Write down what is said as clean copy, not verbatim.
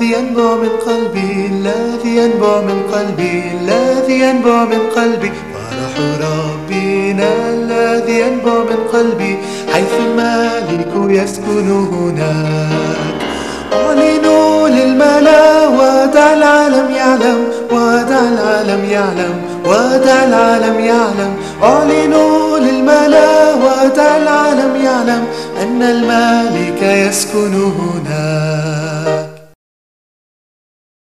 الذي ينبع من قلبي، الذي ينبع من قلبي، الذي ينبع من قلبي، فرح ربنا الذي ينبع من قلبي، حيث الملك يسكن هناك. أعلنوا للملا ودع العالم يعلم، ودع العالم يعلم، ودع العالم يعلم. أعلنوا للملا ودع العالم يعلم أن الملك يسكن هناك.